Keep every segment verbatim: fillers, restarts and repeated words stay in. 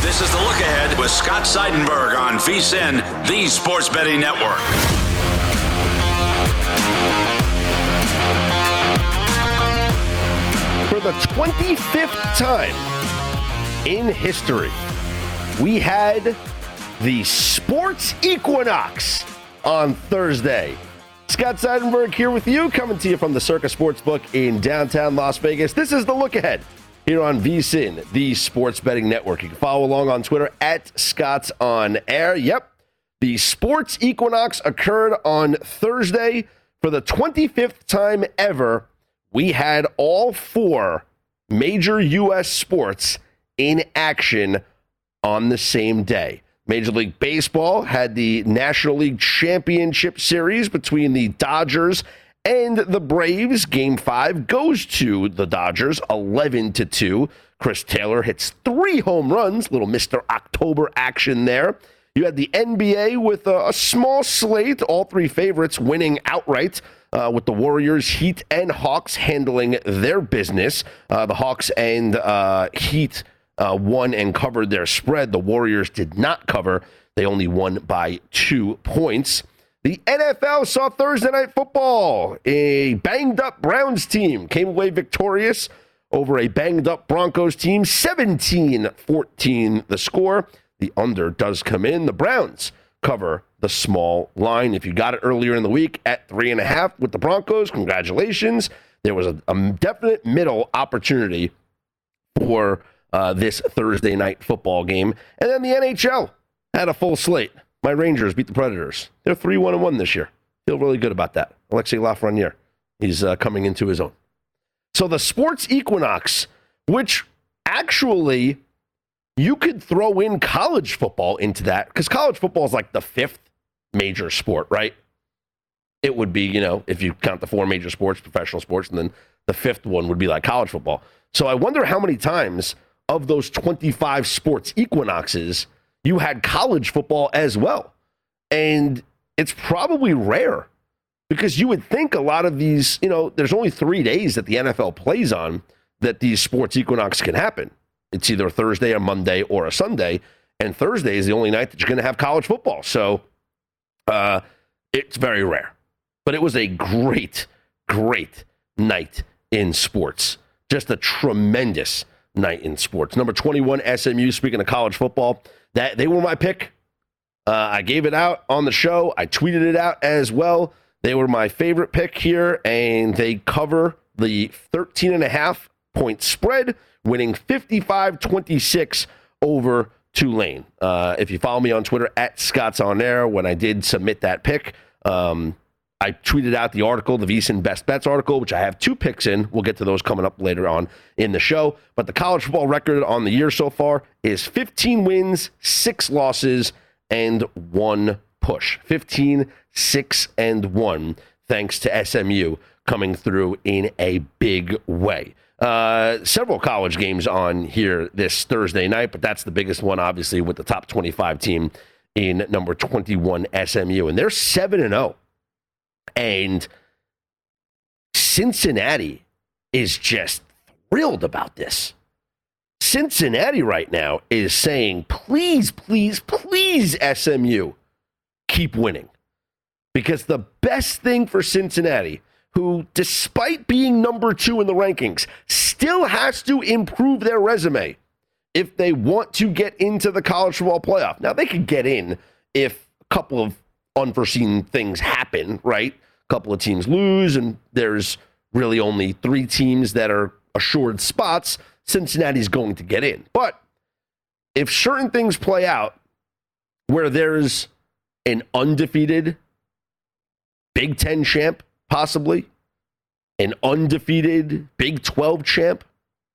This is the Look Ahead with Scott Seidenberg on VSiN, the Sports Betting Network. For the twenty-fifth time in history, we had the sports equinox on Thursday. Scott Seidenberg here with you, coming to you from the Circa Sportsbook in downtown Las Vegas. This is the Look Ahead here on VSiN, the Sports Betting Network. You can follow along on Twitter at Scott's On Air. Yep, the sports equinox occurred on Thursday. For the twenty-fifth time ever, we had all four major U S sports in action on the same day. Major League Baseball had the National League Championship Series between the Dodgers and the Braves. Game five goes to the Dodgers, eleven to two. Chris Taylor hits three home runs, little Mister October action there. You had the N B A with a, a small slate, all three favorites winning outright, uh, with the Warriors, Heat, and Hawks handling their business. Uh, the Hawks and uh, Heat Uh, won and covered their spread. The Warriors did not cover. They only won by two points. The N F L saw Thursday Night Football. A banged-up Browns team came away victorious over a banged-up Broncos team. seventeen fourteen the score. The under does come in. The Browns cover the small line. If you got it earlier in the week at three and a half with the Broncos, congratulations. There was a, a definite middle opportunity for Uh, this Thursday night football game. And then the N H L had a full slate. My Rangers beat the Predators. They're three one one this year. Feel really good about that. Alexei Lafreniere, he's uh, coming into his own. So the sports equinox, which actually you could throw in college football into that, because college football is like the fifth major sport, right? It would be, you know, if you count the four major sports, professional sports, and then the fifth one would be like college football. So I wonder how many times of those twenty-five sports equinoxes, you had college football as well. And it's probably rare because you would think a lot of these, you know, there's only three days that the N F L plays on that these sports equinox can happen. It's either Thursday, a Monday, or a Sunday. And Thursday is the only night that you're going to have college football. So uh, it's very rare. But it was a great, great night in sports. Just a tremendous night in sports. Number twenty-one, S M U, speaking of college football, that they were my pick. Uh, I gave it out on the show. I tweeted it out as well. They were my favorite pick here, and they cover the thirteen and a half point spread, winning fifty-five twenty-six over Tulane. Uh, if you follow me on Twitter, at Scott's On Air, when I did submit that pick, um, I tweeted out the article, the VSiN Best Bets article, which I have two picks in. We'll get to those coming up later on in the show. But the college football record on the year so far is fifteen wins, six losses, and one push. fifteen, six, and one, thanks to S M U coming through in a big way. Uh, several college games on here this Thursday night, but that's the biggest one, obviously, with the top twenty-five team in number twenty-one, S M U. And they're seven and oh. And Cincinnati is just thrilled about this. Cincinnati right now is saying, please, please, please, S M U, keep winning. Because the best thing for Cincinnati, who, despite being number two in the rankings, still has to improve their resume if they want to get into the college football playoff. Now, they could get in if a couple of unforeseen things happen, right? A couple of teams lose, and there's really only three teams that are assured spots. Cincinnati's going to get in. But if certain things play out where there's an undefeated Big Ten champ, possibly, an undefeated Big twelve champ,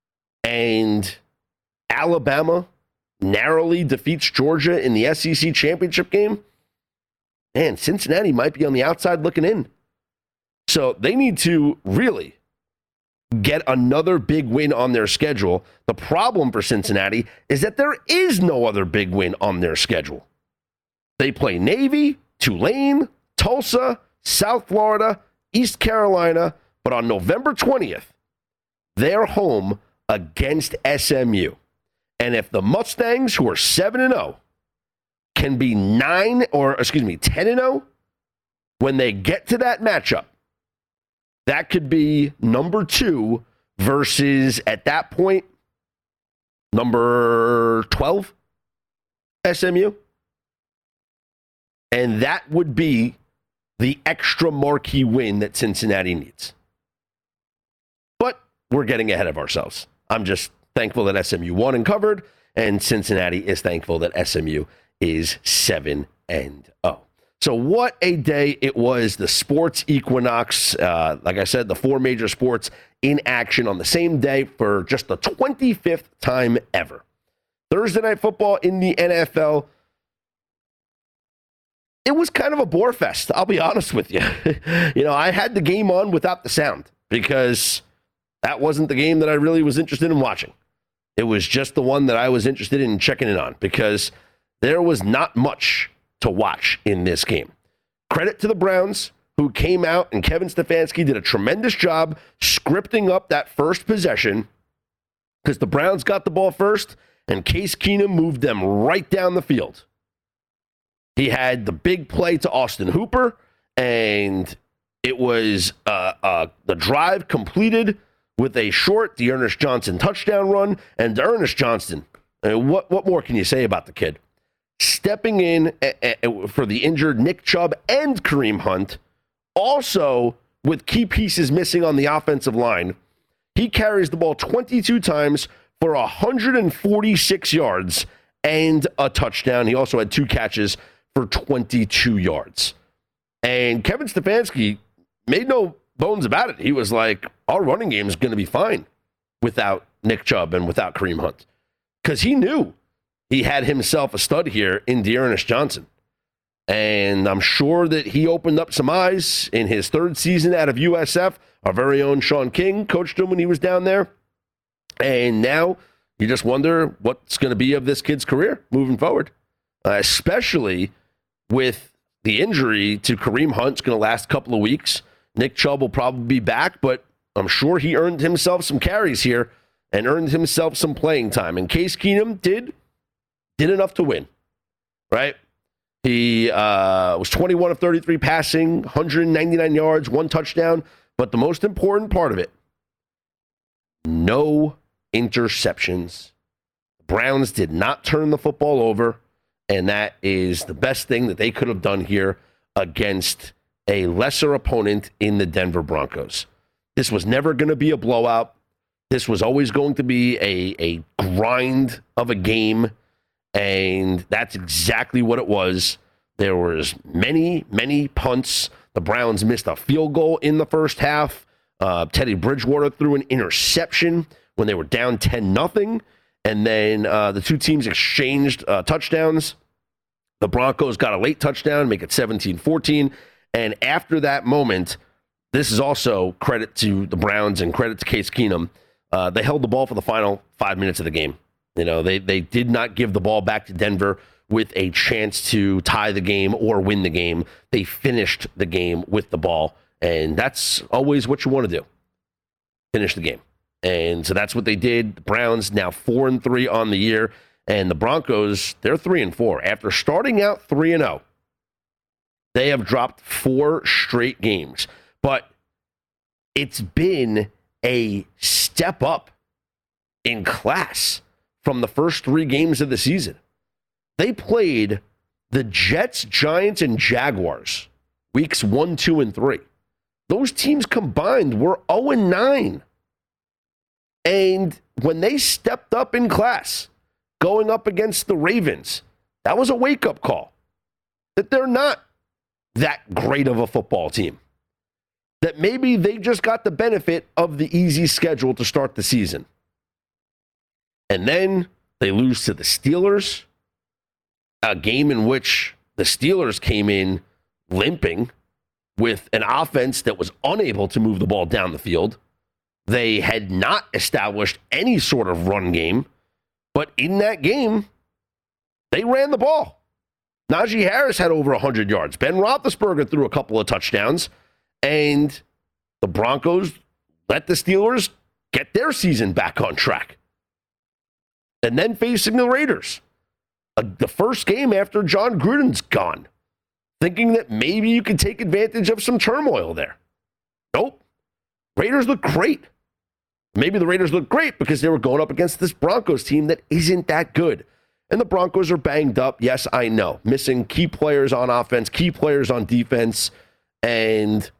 and Alabama narrowly defeats Georgia in the S E C championship game, man, Cincinnati might be on the outside looking in. So they need to really get another big win on their schedule. The problem for Cincinnati is that there is no other big win on their schedule. They play Navy, Tulane, Tulsa, South Florida, East Carolina, but on November twentieth, they're home against S M U. And if the Mustangs, who are seven and oh, can be nine or, excuse me, ten and oh when they get to that matchup, that could be number two versus, at that point, number twelve, S M U. And that would be the extra marquee win that Cincinnati needs. But we're getting ahead of ourselves. I'm just thankful that S M U won and covered, and Cincinnati is thankful that S M U is seven and oh. So what a day it was. The sports equinox, uh, like I said, the four major sports in action on the same day for just the twenty-fifth time ever. Thursday night football in the N F L. It was kind of a bore fest, I'll be honest with you. You know, I had the game on without the sound because that wasn't the game that I really was interested in watching. It was just the one that I was interested in checking in on because there was not much to watch in this game. Credit to the Browns, who came out, and Kevin Stefanski did a tremendous job scripting up that first possession because the Browns got the ball first, and Case Keenum moved them right down the field. He had the big play to Austin Hooper, and it was uh, uh, the drive completed with a short D'Ernest Johnson touchdown run. And D'Ernest Johnson, uh, what, what more can you say about the kid? Stepping in a, a, for the injured Nick Chubb and Kareem Hunt, also with key pieces missing on the offensive line. He carries the ball twenty-two times for one hundred forty-six yards and a touchdown. He also had two catches for twenty-two yards. And Kevin Stefanski made no bones about it. He was like, our running game is going to be fine without Nick Chubb and without Kareem Hunt. Because he knew he had himself a stud here in D'Ernest Johnson. And I'm sure that he opened up some eyes in his third season out of U S F. Our very own Sean King coached him when he was down there. And now you just wonder what's going to be of this kid's career moving forward, uh, especially with the injury to Kareem Hunt. It's going to last a couple of weeks. Nick Chubb will probably be back, but I'm sure he earned himself some carries here and earned himself some playing time. And Case Keenum did, did enough to win, right? He uh, was twenty-one of thirty-three passing, one hundred ninety-nine yards, one touchdown. But the most important part of it, no interceptions. The Browns did not turn the football over, and that is the best thing that they could have done here against a lesser opponent in the Denver Broncos. This was never going to be a blowout. This was always going to be a, a grind of a game, and that's exactly what it was. There was many, many punts. The Browns missed a field goal in the first half. Uh, Teddy Bridgewater threw an interception when they were down ten nothing, and then uh, the two teams exchanged uh, touchdowns. The Broncos got a late touchdown, make it seventeen fourteen, and after that moment, this is also credit to the Browns and credit to Case Keenum. Uh, they held the ball for the final five minutes of the game. You know, they they did not give the ball back to Denver with a chance to tie the game or win the game. They finished the game with the ball, and that's always what you want to do. Finish the game. And so that's what they did. The Browns now four and three on the year, and the Broncos, they're three and four. After starting out three and oh, they have dropped four straight games. But it's been a step up in class from the first three games of the season. They played the Jets, Giants, and Jaguars weeks one, two, and three. Those teams combined were oh and nine. And when they stepped up in class, going up against the Ravens, that was a wake-up call. That they're not that great of a football team. That maybe they just got the benefit of the easy schedule to start the season. And then they lose to the Steelers, a game in which the Steelers came in limping with an offense that was unable to move the ball down the field. They had not established any sort of run game, but in that game, they ran the ball. Najee Harris had over one hundred yards. Ben Roethlisberger threw a couple of touchdowns, and the Broncos let the Steelers get their season back on track. and then facing the Raiders. Uh, the first game after John Gruden's gone, thinking that maybe you could take advantage of some turmoil there. Nope. Raiders look great. Maybe the Raiders look great because they were going up against this Broncos team that isn't that good. And the Broncos are banged up. Yes, I know. Missing key players on offense, key players on defense, and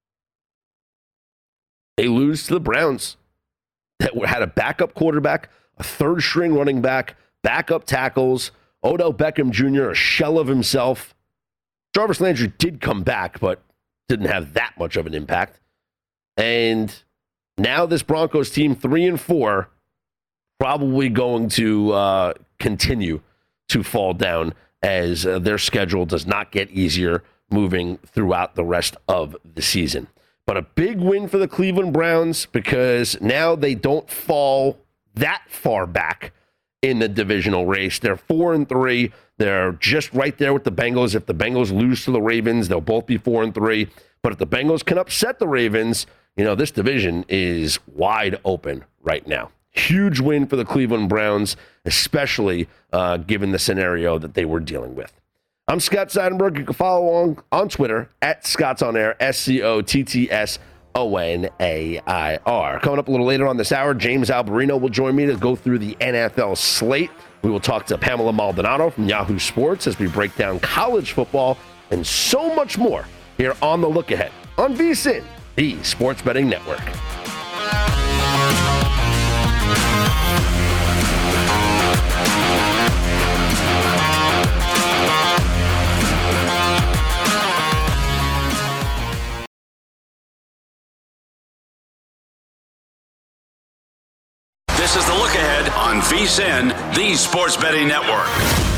they lose to the Browns that had a backup quarterback, a third-string running back, backup tackles, Odell Beckham Junior, a shell of himself. Jarvis Landry did come back, but didn't have that much of an impact. And now this Broncos team, three and four, probably going to uh, continue to fall down as uh, their schedule does not get easier moving throughout the rest of the season. But a big win for the Cleveland Browns because now they don't fall that far back in the divisional race. They're four and three. They're just right there with the Bengals. If the Bengals lose to the Ravens, they'll both be four and three. But if the Bengals can upset the Ravens, you know, this division is wide open right now. Huge win for the Cleveland Browns, especially uh, given the scenario that they were dealing with. I'm Scott Seidenberg. You can follow along on Twitter at Scott's On Air, S C O T T S O N A I R. Coming up a little later on this hour, James Alberino will join me to go through the N F L slate. We will talk to Pamela Maldonado from Yahoo Sports as we break down college football and so much more here on The Look Ahead on VSiN, the Sports Betting Network. This is The Look Ahead on VSiN, the Sports Betting Network.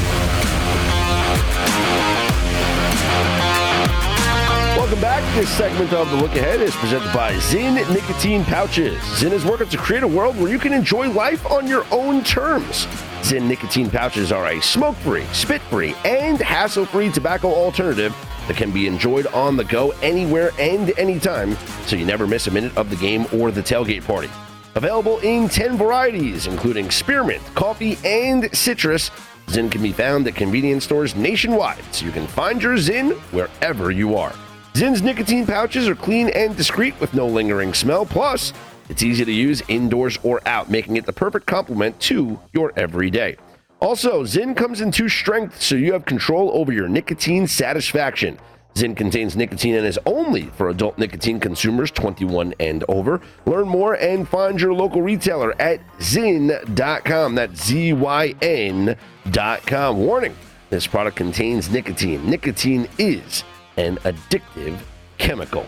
Welcome back. This segment of The Look Ahead is presented by Zyn Nicotine Pouches. Zyn is working to create a world where you can enjoy life on your own terms. Zyn Nicotine Pouches are a smoke-free, spit-free, and hassle-free tobacco alternative that can be enjoyed on the go anywhere and anytime, so you never miss a minute of the game or the tailgate party. Available in ten varieties, including spearmint, coffee, and citrus, Zyn can be found at convenience stores nationwide, so you can find your Zyn wherever you are. Zyn's nicotine pouches are clean and discreet with no lingering smell. Plus, it's easy to use indoors or out, making it the perfect complement to your everyday. Also, Zyn comes in two strengths, so you have control over your nicotine satisfaction. Zyn contains nicotine and is only for adult nicotine consumers twenty-one and over. Learn more and find your local retailer at zyn dot com. That's Z Y N dot com. Warning, this product contains nicotine. Nicotine is an addictive chemical.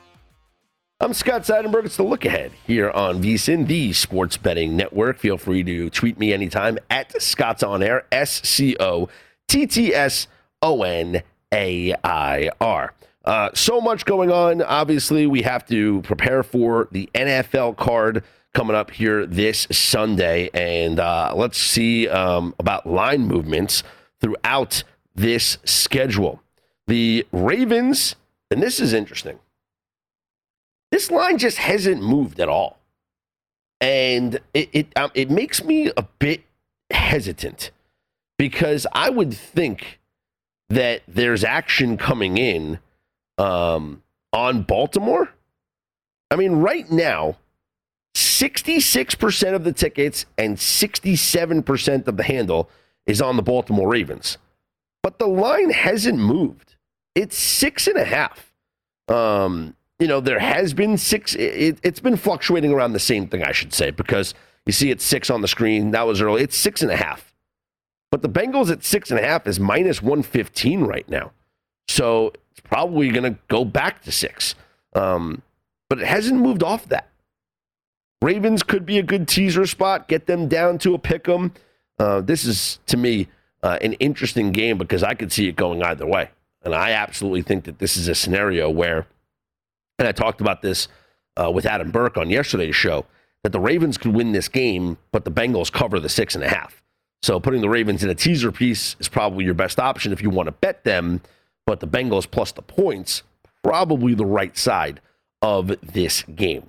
I'm Scott Seidenberg. It's The Look Ahead here on VSiN, the Sports Betting Network. Feel free to tweet me anytime at Scott's On Air, S C O T T S O N A I R. Uh, so much going on. Obviously, we have to prepare for the N F L card coming up here this Sunday. And uh, let's see um, about line movements throughout this schedule. The Ravens, and this is interesting, this line just hasn't moved at all. And it it, um, it makes me a bit hesitant because I would think that there's action coming in um, on Baltimore. I mean, right now, sixty-six percent of the tickets and sixty-seven percent of the handle is on the Baltimore Ravens. But the line hasn't moved. It's six and a half. Um, you know, there has been six. It, it's been fluctuating around the same thing, I should say, because you see it's six on the screen. That was early. It's six and a half. But the Bengals at six and a half is minus one fifteen right now. So it's probably going to go back to six. Um, but it hasn't moved off that. Ravens could be a good teaser spot. Get them down to a pick 'em. Uh, this is, to me, uh, an interesting game because I could see it going either way. And I absolutely think that this is a scenario where, and I talked about this uh, with Adam Burke on yesterday's show, that the Ravens could win this game, but the Bengals cover the six and a half. So putting the Ravens in a teaser piece is probably your best option if you want to bet them, but the Bengals plus the points, probably the right side of this game.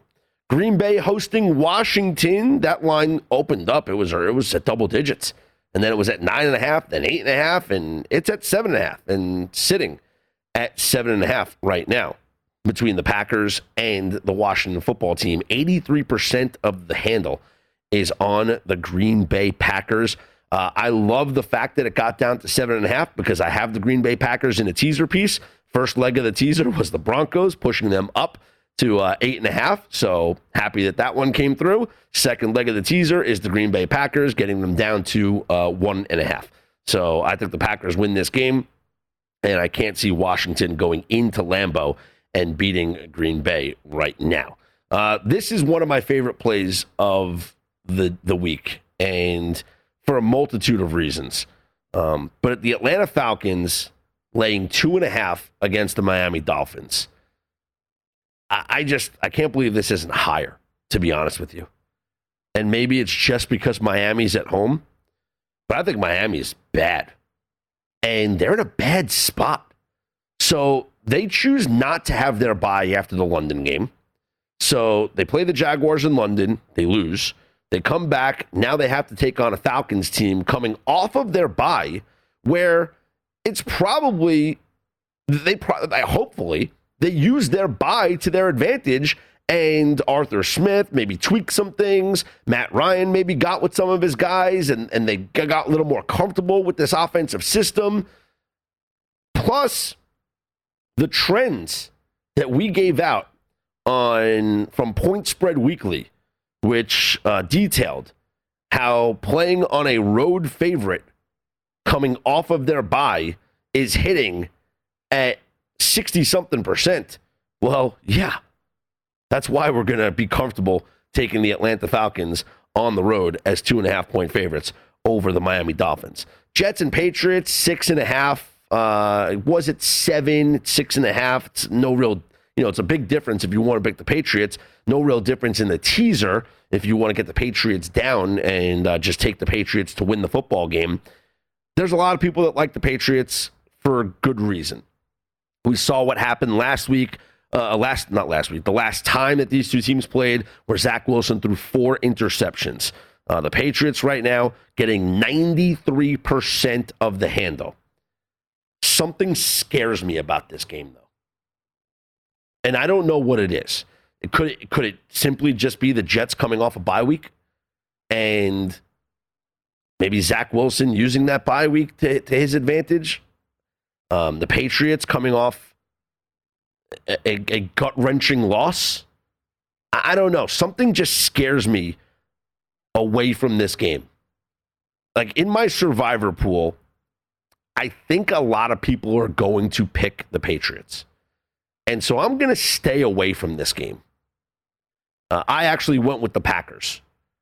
Green Bay hosting Washington. That line opened up. It was it was at double digits. And then it was at nine and a half, then eight and a half, and it's at seven and a half and sitting at seven and a half right now between the Packers and the Washington football team. eighty-three percent of the handle is on the Green Bay Packers. Uh, I love the fact that it got down to seven and a half because I have the Green Bay Packers in a teaser piece. First leg of the teaser was the Broncos, pushing them up to uh, eight and a half. So happy that that one came through. Second leg of the teaser is the Green Bay Packers, getting them down to uh, one and a half. So I think the Packers win this game, and I can't see Washington going into Lambeau and beating Green Bay right now. Uh, this is one of my favorite plays of the the week, and for a multitude of reasons. Um, but the Atlanta Falcons laying two and a half against the Miami Dolphins. I just, I can't believe this isn't higher, to be honest with you. And maybe it's just because Miami's at home, but I think Miami is bad. And they're in a bad spot. So they choose not to have their bye after the London game. So they play the Jaguars in London. They lose. They come back. Now they have to take on a Falcons team coming off of their bye, where it's probably, they pro- hopefully, they use their bye to their advantage, and Arthur Smith maybe tweaked some things. Matt Ryan maybe got with some of his guys, and, and they got a little more comfortable with this offensive system. Plus, the trends that we gave out on from Point Spread Weekly, which uh, detailed how playing on a road favorite coming off of their bye is hitting at sixty-something percent. Well, yeah, that's why we're going to be comfortable taking the Atlanta Falcons on the road as two and a half point favorites over the Miami Dolphins. Jets and Patriots, six and a half. Uh, was it seven, six and a half? It's no real, you know, it's a big difference if you want to pick the Patriots. No real difference in the teaser if you want to get the Patriots down and uh, just take the Patriots to win the football game. There's a lot of people that like the Patriots for good reason. We saw what happened last week, uh, last not last week, the last time that these two teams played, where Zach Wilson threw four interceptions. Uh, the Patriots right now getting ninety-three percent of the handle. Something scares me about this game, though. And I don't know what it is. It could, it, could it simply just be the Jets coming off a bye week? And maybe Zach Wilson using that bye week to, to his advantage? Um, the Patriots coming off a, a, a gut-wrenching loss. I, I don't know. Something just scares me away from this game. Like, in my survivor pool, I think a lot of people are going to pick the Patriots. And so I'm going to stay away from this game. Uh, I actually went with the Packers.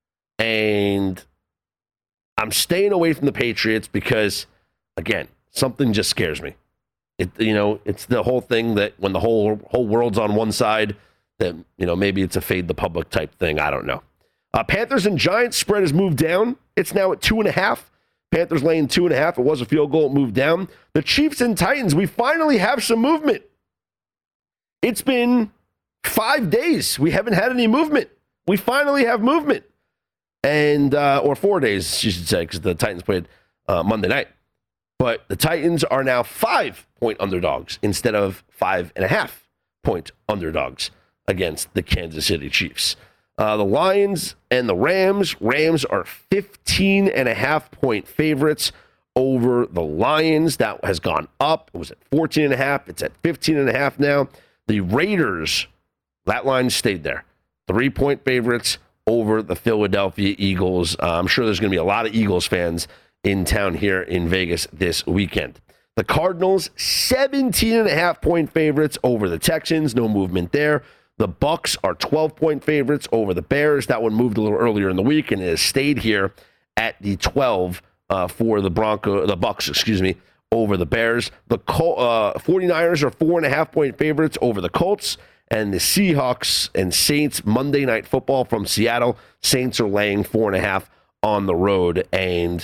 And I'm staying away from the Patriots because, again, something just scares me. It, you know, it's the whole thing that when the whole whole world's on one side, that, you know, maybe it's a fade the public type thing. I don't know. Uh, Panthers and Giants spread has moved down. It's now at two and a half. Panthers laying two and a half. It was a field goal. It moved down. The Chiefs and Titans, we finally have some movement. It's been five days. We haven't had any movement. We finally have movement. And, uh, or four days, you should say, because the Titans played uh, Monday night. But the Titans are now five-point underdogs instead of five and a half point underdogs against the Kansas City Chiefs. Uh, the Lions and the Rams. Rams are fifteen and a half point favorites over the Lions. That has gone up. It was at fourteen and a half. It's at fifteen and a half now. The Raiders, that line stayed there. Three-point favorites over the Philadelphia Eagles. Uh, I'm sure there's going to be a lot of Eagles fans in town here in Vegas this weekend. The Cardinals, seventeen and a half point favorites over the Texans. No movement there. The Bucs are twelve-point favorites over the Bears. That one moved a little earlier in the week and it has stayed here at the twelve uh, for the Bronco, the Bucs, excuse me, over the Bears. The Col- uh, 49ers are four and a half point favorites over the Colts, and the Seahawks and Saints Monday Night Football from Seattle. Saints are laying four and a half on the road, and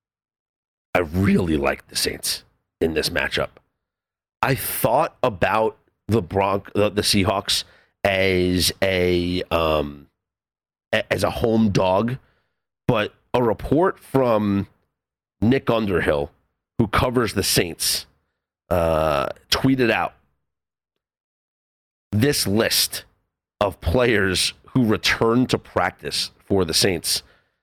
I really like the Saints in this matchup. I thought about the Bronc, the, the Seahawks as a um, as a home dog, but a report from Nick Underhill, who covers the Saints, uh, tweeted out this list of players who returned to practice for the Saints.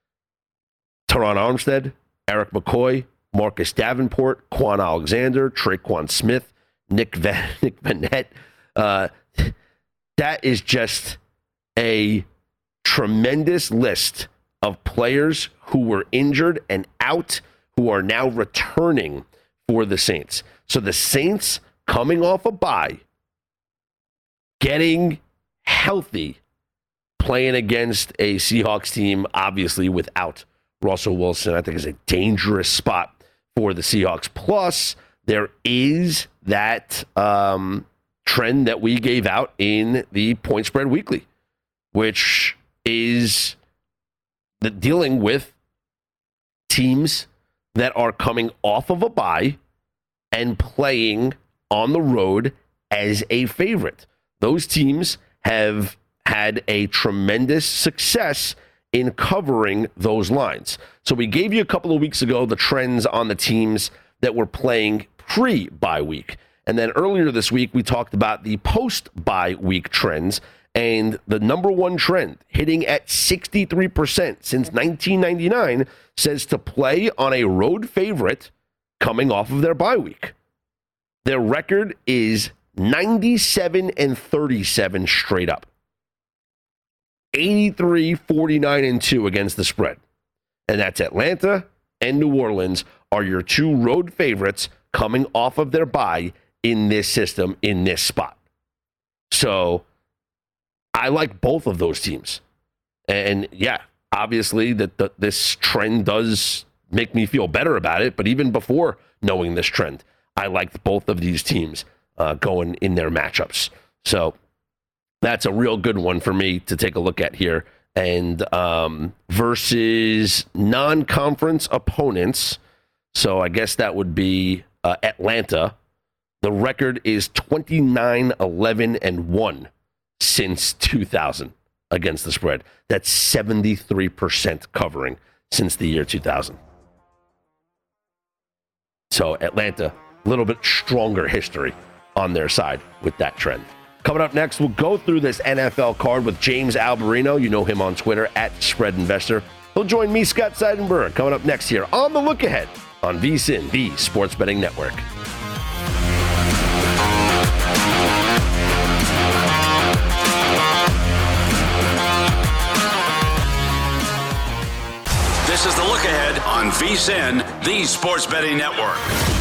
Teron Armstead, Eric McCoy, Marcus Davenport, Quan Alexander, Traquan Smith, Nick Van, Nick Vanette. Uh, that is just a tremendous list of players who were injured and out, who are now returning for the Saints. So the Saints coming off a bye, getting healthy, playing against a Seahawks team, obviously without Russell Wilson, I think is a dangerous spot for the Seahawks. Plus, there is that um, trend that we gave out in the Point Spread Weekly, which is the dealing with teams that are coming off of a bye and playing on the road as a favorite. Those teams have had a tremendous success in covering those lines. So we gave you a couple of weeks ago the trends on the teams that were playing pre-bye week. And then earlier this week, we talked about the post-bye week trends. And the number one trend, hitting at sixty-three percent since nineteen ninety-nine, says to play on a road favorite coming off of their bye week. Their record is ninety-seven and thirty-seven straight up. eighty-three, forty-nine, and two against the spread. And that's Atlanta and New Orleans are your two road favorites coming off of their bye in this system, in this spot. So I like both of those teams. And yeah, obviously that the, this trend does make me feel better about it. But even before knowing this trend, I liked both of these teams uh, going in their matchups. So that's a real good one for me to take a look at here. And um, versus non-conference opponents, so I guess that would be uh, Atlanta. The record is twenty-nine, eleven, and one since two thousand against the spread. That's seventy-three percent covering since the year two thousand. So Atlanta, a little bit stronger history on their side with that trend. Coming up next, we'll go through this N F L card with James Alberino. You know him on Twitter, at Spread Investor. He'll join me, Scott Seidenberg, coming up next here on The Look Ahead on V S I N, the Sports Betting Network. This is The Look Ahead on V S I N, the Sports Betting Network.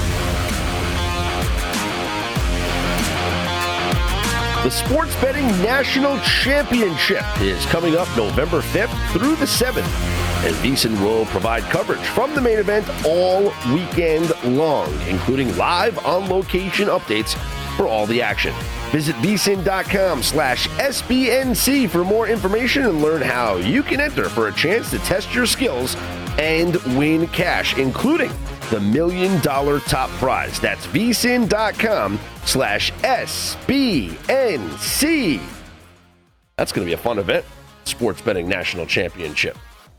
The Sports Betting National Championship is coming up November fifth through the seventh, and V S I N will provide coverage from the main event all weekend long, including live on-location updates for all the action. Visit V S I N dot com slash S B N C for more information and learn how you can enter for a chance to test your skills and win cash, including the million dollar top prize. That's V S I N dot com slash S B N C. That's going to be a fun event. Sports Betting National Championship.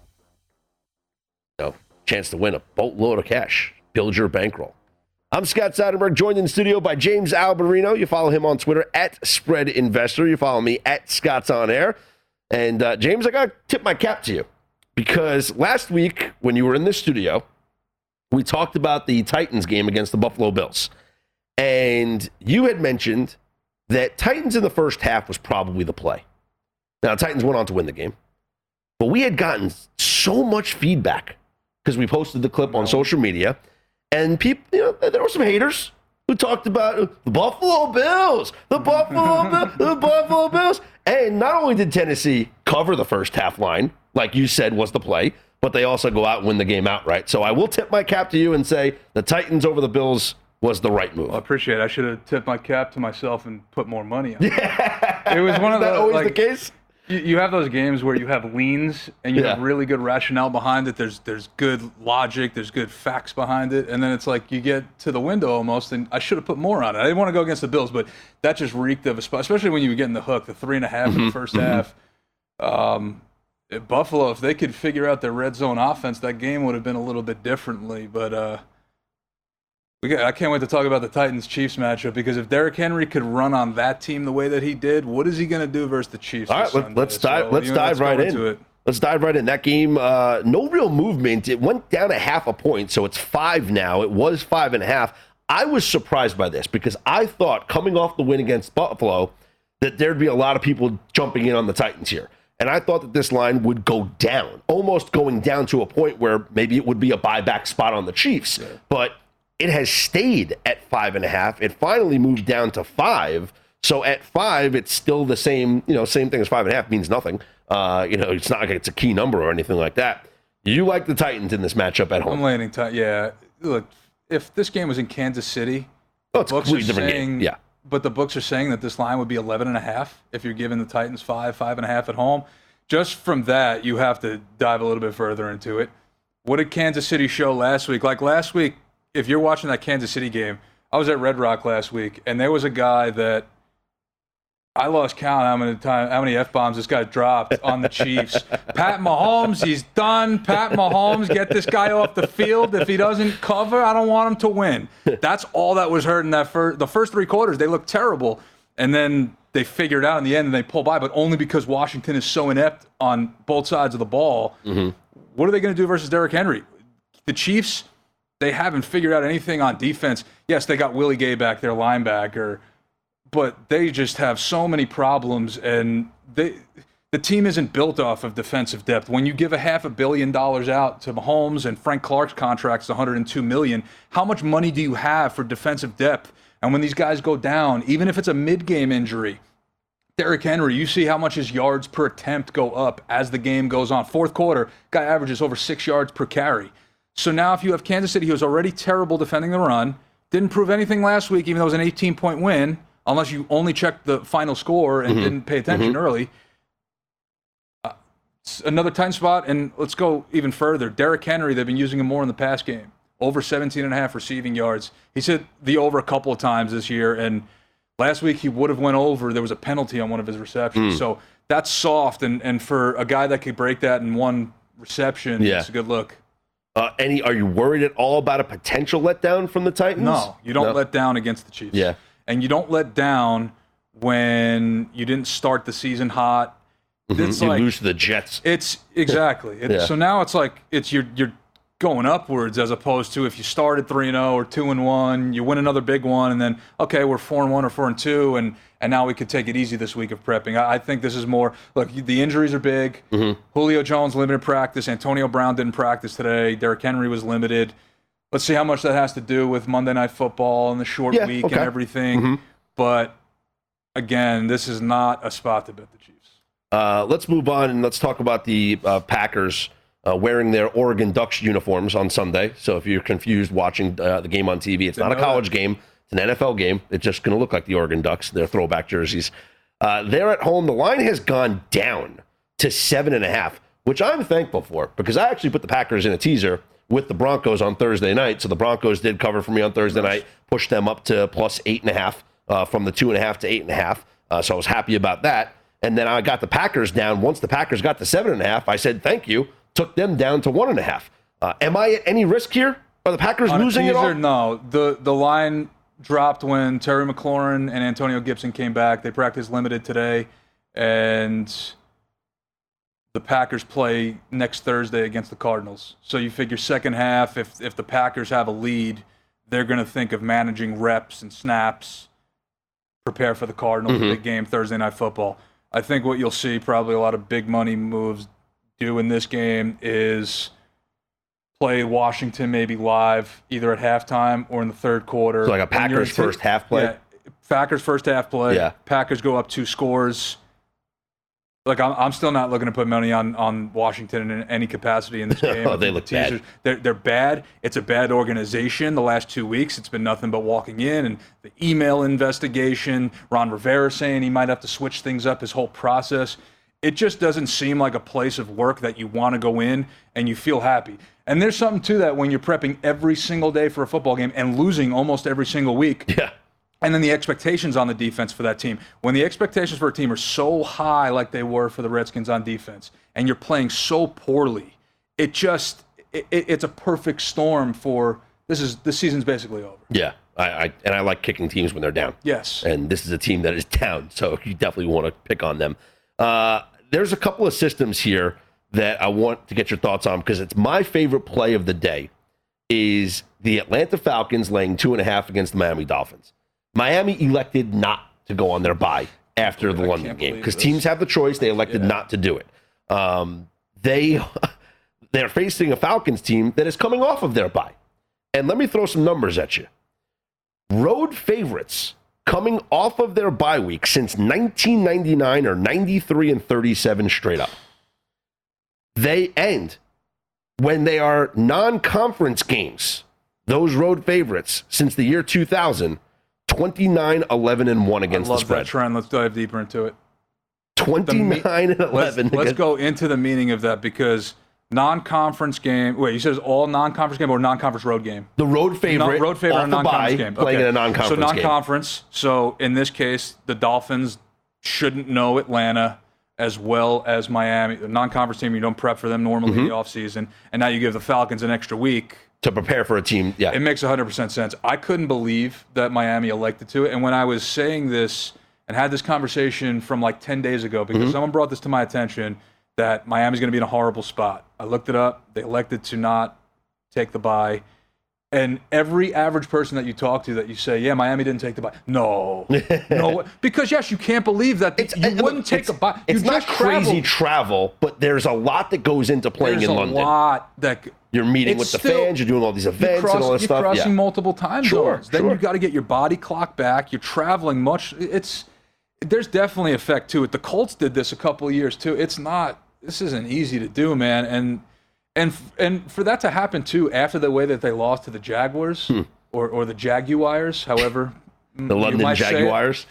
No, chance to win a boatload of cash. Build your bankroll. I'm Scott Seidenberg, joined in the studio by James Alberino. You follow him on Twitter, at Spread Investor. You follow me, at Scott's On Air. And uh, James, I got to tip my cap to you, because last week when you were in the studio, we talked about the Titans game against the Buffalo Bills. And you had mentioned that Titans in the first half was probably the play. Now, Titans went on to win the game. But we had gotten so much feedback because we posted the clip on social media. And people, you know, there were some haters who talked about the Buffalo Bills, the Buffalo Bills, the Buffalo Bills. And not only did Tennessee cover the first half line, like you said was the play, but they also go out and win the game outright. So I will tip my cap to you and say the Titans over the Bills was the right move. Well, I appreciate it. I should have tipped my cap to myself and put more money on it. Yeah. It was one of Is that the, always like, the case? You, you have those games where you have leans and you Yeah. have really good rationale behind it. There's there's good logic, there's good facts behind it, and then it's like you get to the window almost, and I should have put more on it. I didn't want to go against the Bills, but that just reeked of a spot, especially when you were getting the hook, the three and a half in the first half. Um, at Buffalo, if they could figure out their red zone offense, that game would have been a little bit differently. But uh, we got, I can't wait to talk about the Titans-Chiefs matchup, because if Derrick Henry could run on that team the way that he did, what is he going to do versus the Chiefs? All right, this let, Sunday? let's dive. So, let's you know, dive let's go right into in. it. Let's dive right in. That game, uh, no real movement. It went down a half a point, so it's five now. It was five and a half. I was surprised by this because I thought coming off the win against Buffalo that there'd be a lot of people jumping in on the Titans here. And I thought that this line would go down, almost going down to a point where maybe it would be a buyback spot on the Chiefs. Yeah. But it has stayed at five and a half. It finally moved down to five. So at five, it's still the same, you know, same thing as five and a half means nothing. Uh, you know, it's not like it's a key number or anything like that. You like the Titans in this matchup at home? I'm landing Titans. Yeah. Look, if this game was in Kansas City, oh, it's a books completely are different saying, game. Yeah. But the books are saying that this line would be eleven and a half if you're giving the Titans five, five and a half at home. Just from that, you have to dive a little bit further into it. What did Kansas City show last week? Like last week, if you're watching that Kansas City game, I was at Red Rock last week, and there was a guy that I lost count how many time, how many F-bombs this guy dropped on the Chiefs. Pat Mahomes, he's done. Pat Mahomes, get this guy off the field. If he doesn't cover, I don't want him to win. That's all that was heard in that first, the first three quarters. They looked terrible, and then they figured it out in the end and they pull by, but only because Washington is so inept on both sides of the ball. Mm-hmm. What are they going to do versus Derrick Henry? The Chiefs, they haven't figured out anything on defense. Yes, they got Willie Gay back, their linebacker, but they just have so many problems, and they the team isn't built off of defensive depth. When you give a half a billion dollars out to Mahomes and Frank Clark's contract is one hundred two million dollars, how much money do you have for defensive depth? And when these guys go down, even if it's a mid-game injury, Derrick Henry, you see how much his yards per attempt go up as the game goes on. Fourth quarter, guy averages over six yards per carry. So now if you have Kansas City, who's already terrible defending the run, didn't prove anything last week, even though it was an eighteen-point win, unless you only checked the final score and mm-hmm. didn't pay attention mm-hmm. early. Uh, another ten spot, and let's go even further. Derrick Henry, they've been using him more in the pass game. Over seventeen and a half receiving yards. He's hit the over a couple of times this year, and last week he would have went over. There was a penalty on one of his receptions. Mm. So that's soft, and, and for a guy that could break that in one reception, yeah. it's a good look. Uh, any? Are you worried at all about a potential letdown from the Titans? No, you don't no. let down against the Chiefs. Yeah. And you don't let down when you didn't start the season hot. Mm-hmm. It's you like, lose to the Jets. It's exactly. It, yeah. So now it's like it's you're you're going upwards as opposed to if you started three and zero or two and one, you win another big one, and then okay, we're four and one or four and two, and and now we could take it easy this week of prepping. I, I think this is more. Look, the injuries are big. Mm-hmm. Julio Jones limited practice. Antonio Brown didn't practice today. Derrick Henry was limited. Let's see how much that has to do with Monday Night Football and the short yeah, week okay. and everything. Mm-hmm. But again, this is not a spot to bet the Chiefs. Uh, let's move on and let's talk about the uh, Packers uh, wearing their Oregon Ducks uniforms on Sunday. So if you're confused watching uh, the game on T V, it's Didn't not a college that. game. It's an N F L game. It's just going to look like the Oregon Ducks, their throwback jerseys. Uh, they're at home. The line has gone down to seven and a half, which I'm thankful for because I actually put the Packers in a teaser with the Broncos on Thursday night. So the Broncos did cover for me on Thursday night, pushed them up to plus eight and a half uh, from the two and a half to eight and a half. Uh, so I was happy about that. And then I got the Packers down. Once the Packers got to seven and a half, I said, thank you, took them down to one and a half. Uh, am I at any risk here? Are the Packers on losing teaser, it all? No, the, the line dropped when Terry McLaurin and Antonio Gibson came back. They practiced limited today. And the Packers play next Thursday against the Cardinals. So you figure second half, if if the Packers have a lead, they're going to think of managing reps and snaps, prepare for the Cardinals, mm-hmm. big game Thursday Night Football. I think what you'll see probably a lot of big money moves do in this game is play Washington maybe live either at halftime or in the third quarter. So like a Packers first half play? Yeah, Packers first half play. Yeah. Packers go up two scores. Look, I'm, I'm still not looking to put money on, on Washington in any capacity in this game. Oh, they look bad. They're, they're bad. It's a bad organization. The last two weeks, it's been nothing but walking in and the email investigation, Ron Rivera saying he might have to switch things up, his whole process. it just doesn't seem like a place of work that you want to go in and you feel happy. And there's something to that when you're prepping every single day for a football game and losing almost every single week. Yeah. And then the expectations on the defense for that team. When the expectations for a team are so high like they were for the Redskins on defense, and you're playing so poorly, it just it, it's a perfect storm for this is this season's basically over. Yeah. I, I and I like kicking teams when they're down. Yes. And this is a team that is down, so you definitely want to pick on them. Uh, there's a couple of systems here that I want to get your thoughts on because it's my favorite play of the day is the Atlanta Falcons laying two and a half against the Miami Dolphins. Miami elected not to go on their bye after the I London game because this. teams have the choice. They elected yeah. not to do it. Um, they, they're facing a Falcons team that is coming off of their bye. And let me throw some numbers at you. Road favorites coming off of their bye week since nineteen ninety-nine are ninety-three and thirty-seven straight up. They end when they are non-conference games, those road favorites since the year two thousand, twenty-nine, eleven, and one against I love the spread. That trend. Let's dive deeper into it. twenty-nine and eleven. Let's, let's go into the meaning of that because non-conference game. Wait, you said it's all non-conference game or non-conference road game? The road favorite, no, road favorite, off a the non-conference bye, game. playing Okay. in a non-conference So game. non-conference. So in this case, the Dolphins shouldn't know Atlanta as well as Miami. The non-conference team, you don't prep for them normally Mm-hmm. in the offseason, and now you give the Falcons an extra week. To prepare for a team, yeah. It makes one hundred percent sense. I couldn't believe that Miami elected to it. And when I was saying this and had this conversation from like ten days ago, because Mm-hmm. someone brought this to my attention, that Miami's going to be in a horrible spot. I looked it up. They elected to not take the bye. And every average person that you talk to that you say, yeah, Miami didn't take the bye. No. no. Because, yes, you can't believe that. It's, you uh, wouldn't take it's, a bye. You It's not just crazy traveled. travel, but there's a lot that goes into playing There's in a London. lot that You're meeting it's with the still- fans. You're doing all these You're, events cross, and all this you're stuff. crossing Yeah. multiple time Sure, zones. Then sure. you got to get your body clock back. You're traveling much. It's there's definitely effect to it. The Colts did this a couple of years too. It's not. This isn't easy to do, man. And and and for that to happen too after the way that they lost to the Jaguars Hmm. or or the Jaguars, however The you London might say it. Jaguars.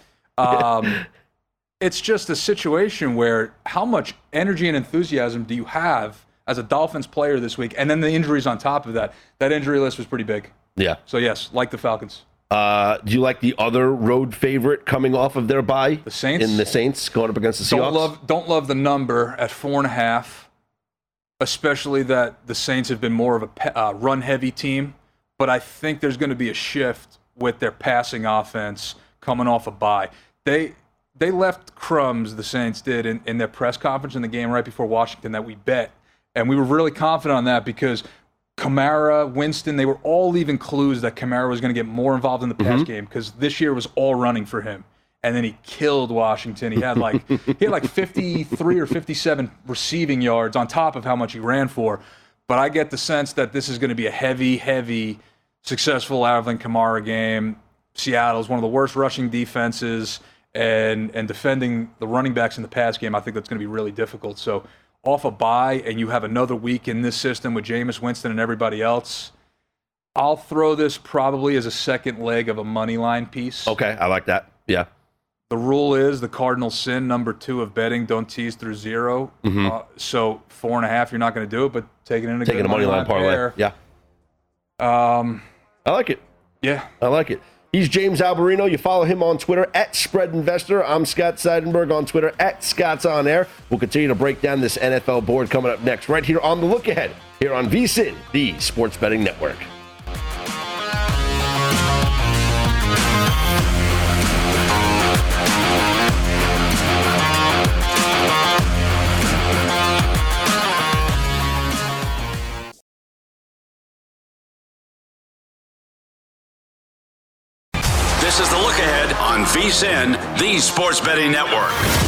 Um, it's just a situation where how much energy and enthusiasm do you have as a Dolphins player this week? And then the injuries on top of that. That injury list was pretty big. Yeah. So, yes, like the Falcons. Uh, do you like the other road favorite coming off of their bye? The Saints? In the Saints going up against the Seahawks? Don't love, don't love the number at four and a half, especially that the Saints have been more of a pe- uh, run-heavy team. But I think there's going to be a shift with their passing offense coming off a bye. They they left crumbs, the Saints did, in, in their press conference in the game right before Washington that we bet. And we were really confident on that because Kamara, Winston, they were all leaving clues that Kamara was going to get more involved in the pass Mm-hmm. game because this year was all running for him. And then he killed Washington. He had like he had like fifty-three or fifty-seven receiving yards on top of how much he ran for. But I get the sense that this is going to be a heavy, heavy, successful Alvin Kamara game. Seattle's one of the worst rushing defenses, and and defending the running backs in the pass game, I think that's going to be really difficult. So off a bye, and you have another week in this system with Jameis Winston and everybody else, I'll throw this probably as a second leg of a money line piece. Okay, I like that. Yeah. The rule is the cardinal sin, number two of betting, don't tease through zero. Mm-hmm. Uh, so four and a half, you're not going to do it, but taking in a Taking good a money line parlay. pair. Yeah. Um, I like it. yeah. I like it. He's James Alberino. You follow him on Twitter at Spread Investor. I'm Scott Seidenberg on Twitter at Scott's On Air. We'll continue to break down this N F L board coming up next right here on The Look Ahead here on V S I N, the Sports Betting Network. This is The Look Ahead on V S I N, the Sports Betting Network.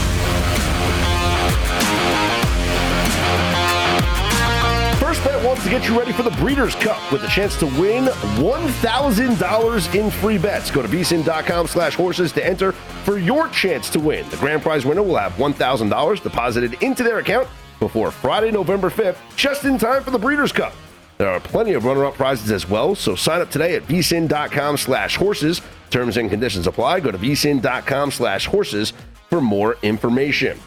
First Bet wants to get you ready for the Breeders' Cup with a chance to win one thousand dollars in free bets. Go to V S I N dot com slash horses to enter for your chance to win. The grand prize winner will have one thousand dollars deposited into their account before Friday, November fifth, just in time for the Breeders' Cup. There are plenty of runner-up prizes as well, so sign up today at V S I N dot com slash horses. Terms and conditions apply. Go to V S I N dot com slash horses for more information.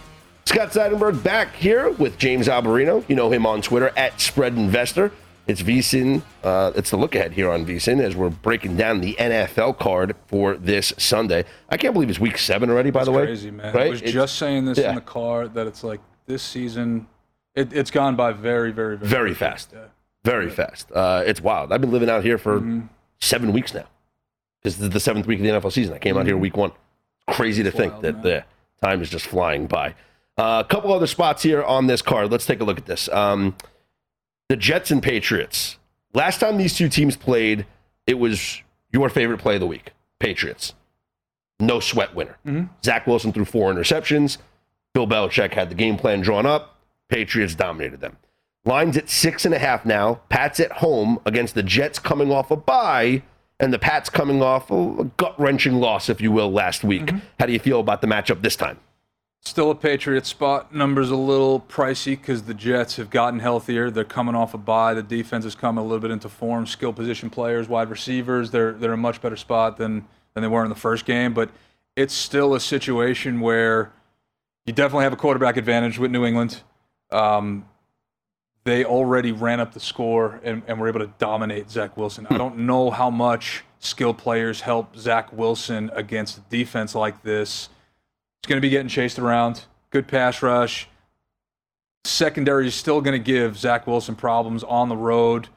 Scott Seidenberg back here with James Alberino. You know him on Twitter at Spread Investor. It's VSiN. Uh, it's the look ahead here on VSiN as we're breaking down the N F L card for this Sunday. I can't believe it's week seven already, by That's the way. Crazy, man. Right? I was it's, just saying this yeah. in the car that it's like this season, it, it's gone by very, very, very, very fast. Yeah. Very yeah. fast. Uh, it's wild. I've been living out here for mm-hmm. seven weeks now. This is the seventh week of the N F L season. I came mm-hmm. out here week one. Crazy to it's think wild, that man. the time is just flying by. Uh, a couple other spots here on this card. Let's take a look at this. Um, the Jets and Patriots. Last time these two teams played, it was your favorite play of the week, Patriots. No sweat winner. Mm-hmm. Zach Wilson threw four interceptions. Bill Belichick had the game plan drawn up. Patriots dominated them. Line's at six and a half now. Pats at home against the Jets coming off a bye, and the Pats coming off a gut-wrenching loss, if you will, last week. Mm-hmm. How do you feel about the matchup this time? Still a Patriots spot. Numbers a little pricey because the Jets have gotten healthier. They're coming off a bye. The defense is coming a little bit into form. Skill position players, wide receivers, they're they're a much better spot than, than they were in the first game. But it's still a situation where you definitely have a quarterback advantage with New England. Um, they already ran up the score and, and were able to dominate Zach Wilson. I don't know how much skill players help Zach Wilson against a defense like this. He's going to be getting chased around. Good pass rush. Secondary is still going to give Zach Wilson problems on the road.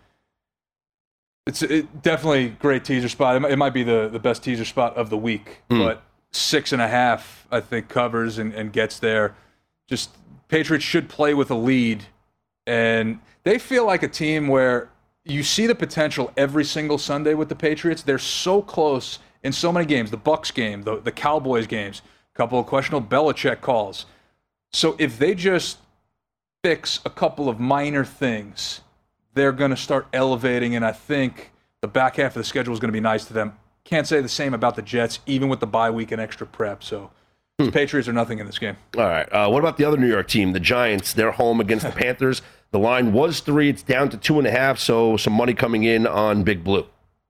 It's it, definitely a great teaser spot. It might, it might be the, the best teaser spot of the week. Mm. But six and a half, I think, covers and, and gets there. Just Patriots should play with a lead. And they feel like a team where you see the potential every single Sunday with the Patriots. They're so close in so many games. The Bucs game, the, the Cowboys games. Couple of questionable Belichick calls. So if they just fix a couple of minor things, they're going to start elevating, and I think the back half of the schedule is going to be nice to them. Can't say the same about the Jets, even with the bye week and extra prep. So hmm. the Patriots are nothing in this game. All right. Uh, what about the other New York team, the Giants? They're home against the Panthers. The line was three. It's down to two and a half, so some money coming in on Big Blue.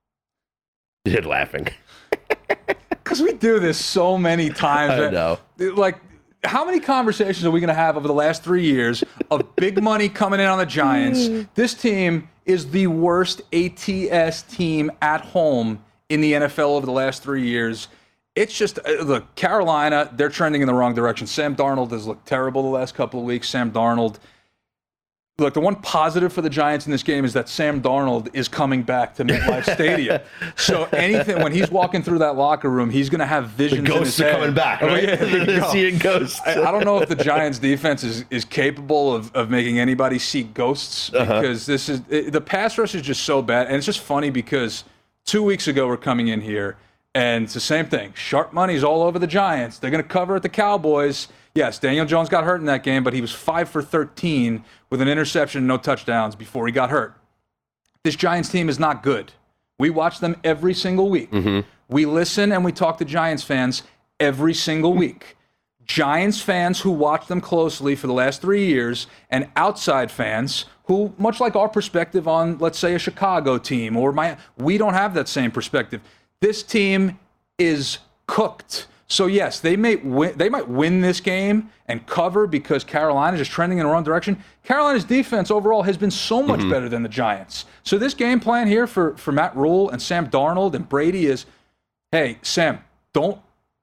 You did laughing. Because we do this so many times. I know. Like, how many conversations are we going to have over the last three years of big money coming in on the Giants? This team is the worst A T S team at home in the N F L over the last three years. It's just, look, Carolina, they're trending in the wrong direction. Sam Darnold has looked terrible the last couple of weeks. Sam Darnold. Look, the one positive for the Giants in this game is that Sam Darnold is coming back to MetLife Stadium. So anything, when he's walking through that locker room, he's going to have visions the ghosts in his are head. coming back, right? Oh, yeah, They're go. seeing ghosts. I, I don't know if the Giants defense is, is capable of, of making anybody see ghosts uh-huh. because this is it, the pass rush is just so bad. And it's just funny because two weeks ago we're coming in here and it's the same thing. Sharp money's all over the Giants. They're going to cover at the Cowboys. Yes, Daniel Jones got hurt in that game, but he was five for thirteen with an interception and no touchdowns before he got hurt. This Giants team is not good. We watch them every single week. Mm-hmm. We listen and we talk to Giants fans every single week. Giants fans who watch them closely for the last three years and outside fans who, much like our perspective on, let's say, a Chicago team, or my, we don't have that same perspective. This team is cooked. So, yes, they may win, they might win this game and cover because Carolina is just trending in the wrong direction. Carolina's defense overall has been so much mm-hmm. better than the Giants. So this game plan here for, for Matt Rule and Sam Darnold and Brady is, hey, Sam, don't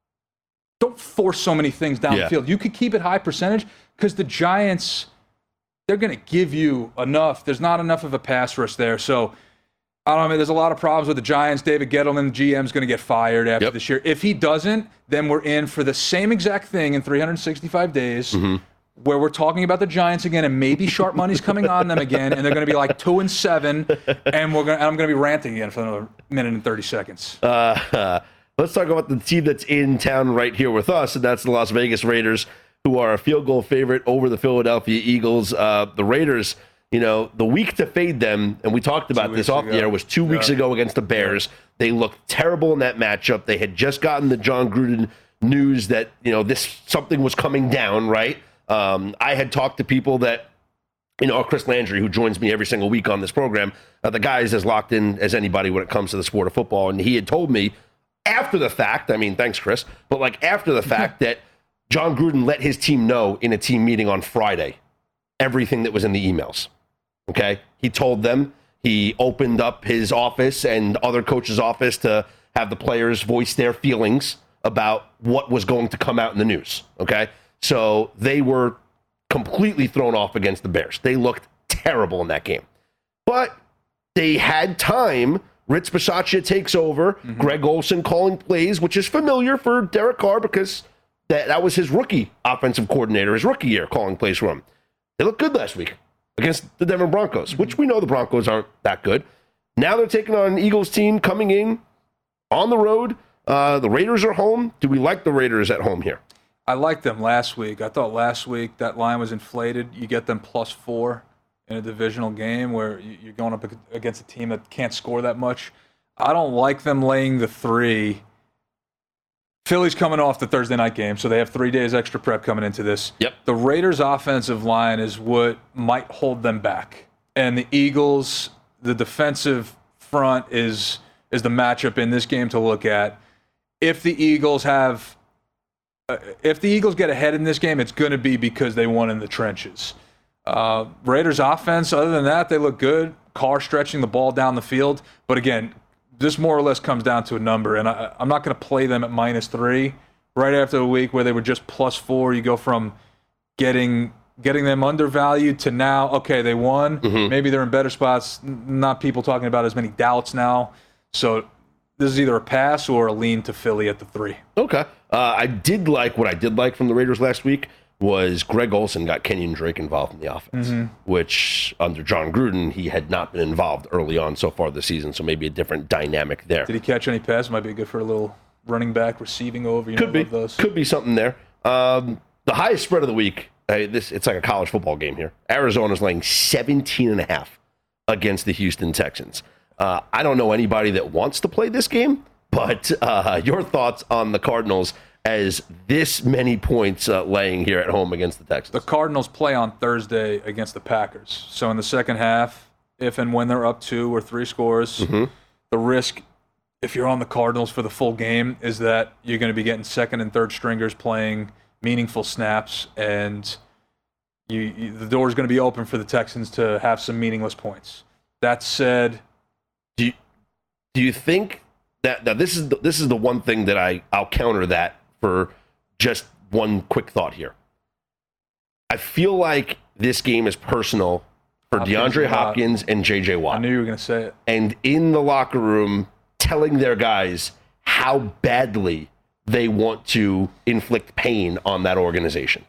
don't force so many things down yeah. the field. You could keep it high percentage because the Giants, they're going to give you enough. There's not enough of a pass rush there. So, I don't know, I mean, there's a lot of problems with the Giants. David Gettleman, the G M, is going to get fired after yep. this year. If he doesn't, then we're in for the same exact thing in three hundred sixty-five days mm-hmm. where we're talking about the Giants again and maybe sharp money's coming on them again and they're going to be like two and seven and we're going to, I'm going to be ranting again for another minute and thirty seconds. Uh, let's talk about the team that's in town right here with us, and that's the Las Vegas Raiders, who are a field goal favorite over the Philadelphia Eagles. Uh, the Raiders, you know, the week to fade them, and we talked about this off the air, was two weeks yeah. ago against the Bears. They looked terrible in that matchup. They had just gotten the John Gruden news that, you know, this something was coming down, right? Um, I had talked to people that, you know, Chris Landry, who joins me every single week on this program, uh, the guy is as locked in as anybody when it comes to the sport of football. And he had told me after the fact, I mean, thanks, Chris, but like after the fact that John Gruden let his team know in a team meeting on Friday everything that was in the emails. Okay? He told them, he opened up his office and other coaches' office to have the players voice their feelings about what was going to come out in the news. Okay? So they were completely thrown off against the Bears. They looked terrible in that game. But they had time. Rich Bisaccia takes over. Mm-hmm. Greg Olsen calling plays, which is familiar for Derek Carr because that, that was his rookie offensive coordinator, his rookie year, calling plays for him. They looked good last week against the Denver Broncos, mm-hmm. which we know the Broncos aren't that good. Now they're taking on an Eagles team coming in on the road. Uh, the Raiders are home. Do we like the Raiders at home here? I liked them last week. I thought last week that line was inflated. You get them plus four in a divisional game where you're going up against a team that can't score that much. I don't like them laying the three. Philly's coming off the Thursday night game, so they have three days extra prep coming into this. Yep. The Raiders' offensive line is what might hold them back. And the Eagles, the defensive front is is the matchup in this game to look at. If the Eagles have uh, if the Eagles get ahead in this game, it's going to be because they won in the trenches. Uh, Raiders offense, other than that, they look good. Carr stretching the ball down the field. But again, this more or less comes down to a number. And I, I'm not going to play them at minus three right after a week where they were just plus four. You go from getting getting them undervalued to now, okay, they won. Mm-hmm. Maybe they're in better spots. Not people talking about as many doubts now. So this is either a pass or a lean to Philly at the three. Okay. Uh, I did like what I did like from the Raiders last week. Was Greg Olsen got Kenyon Drake involved in the offense, mm-hmm. which under John Gruden, he had not been involved early on so far this season, so maybe a different dynamic there. Did he catch any pass? Might be good for a little running back receiving over. You could know, be. those. Could be something there. Um, the highest spread of the week, uh, this it's like a college football game here. Arizona's laying seventeen and a half against the Houston Texans. Uh, I don't know anybody that wants to play this game, but uh, your thoughts on the Cardinals as this many points uh, laying here at home against the Texans? The Cardinals play on Thursday against the Packers. So in the second half, if and when they're up two or three scores, mm-hmm. the risk, if you're on the Cardinals for the full game, is that you're going to be getting second and third stringers playing meaningful snaps, and you, you, the door is going to be open for the Texans to have some meaningless points. That said, do you, do you think that now this is the, this is the one thing that I I'll counter that for just one quick thought here. I feel like this game is personal for Hopkins DeAndre Hopkins and J J Watt. I knew you were going to say it. And in the locker room, telling their guys how badly they want to inflict pain on that organization.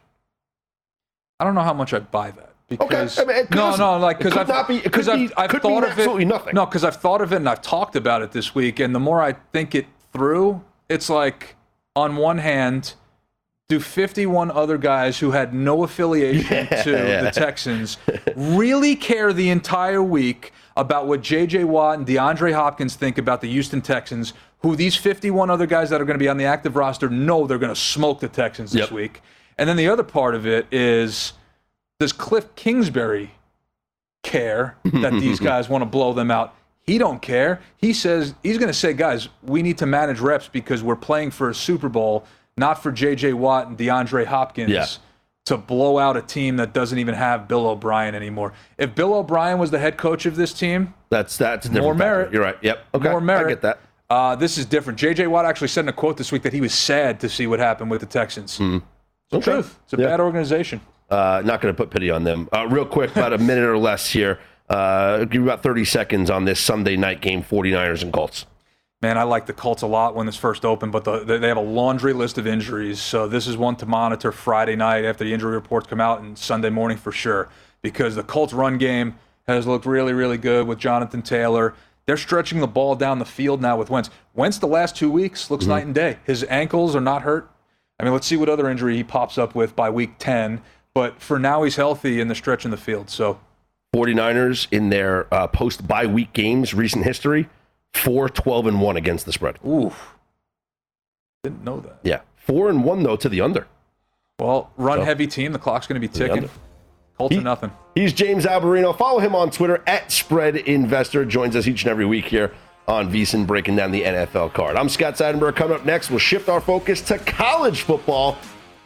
I don't know how much I buy that. Because okay. I mean, no, no, like because I've, not be, it could I've, be, I've could thought be of absolutely it. Nothing. No, because I've thought of it and I've talked about it this week, and the more I think it through, it's like, on one hand, do fifty-one other guys who had no affiliation yeah, to yeah. the Texans really care the entire week about what J J Watt and DeAndre Hopkins think about the Houston Texans, who these fifty-one other guys that are going to be on the active roster know they're going to smoke the Texans this yep. week? And then the other part of it is, does Cliff Kingsbury care that these guys want to blow them out? He don't care. He says he's going to say, guys, we need to manage reps because we're playing for a Super Bowl, not for J J Watt and DeAndre Hopkins yeah. to blow out a team that doesn't even have Bill O'Brien anymore. If Bill O'Brien was the head coach of this team, that's that's a more merit. Factor. You're right. Yep. Okay. More merit. I get that. Uh, this is different. J J Watt actually said in a quote this week that he was sad to see what happened with the Texans. Mm. It's okay. the truth. It's a yeah. bad organization. Uh, not going to put pity on them. Uh, real quick, about a minute or less here. Uh, give you about thirty seconds on this Sunday night game, 49ers and Colts. Man, I like the Colts a lot when this first opened, but the, they have a laundry list of injuries. So this is one to monitor Friday night after the injury reports come out, and Sunday morning for sure, because the Colts run game has looked really, really good with Jonathan Taylor. They're stretching the ball down the field now with Wentz. Wentz the last two weeks looks mm-hmm. night and day. His ankles are not hurt. I mean, let's see what other injury he pops up with by week ten. But for now, he's healthy in the stretch in the field. So, 49ers in their uh, post-bye week games, recent history, four twelve and one against the spread. Ooh. Didn't know that. Yeah. four and one, though, to the under. Well, run-heavy so, team. The clock's going to be ticking. Colts he, are nothing. He's James Alberino. Follow him on Twitter, at Spread Investor. Joins us each and every week here on VSiN, breaking down the N F L card. I'm Scott Seidenberg. Coming up next, we'll shift our focus to college football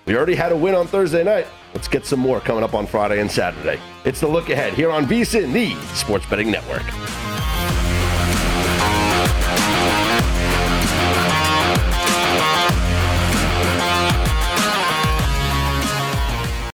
We already had a win on Thursday night. Let's get some more coming up on Friday and Saturday. It's the Look Ahead here on VSiN, the Sports Betting Network.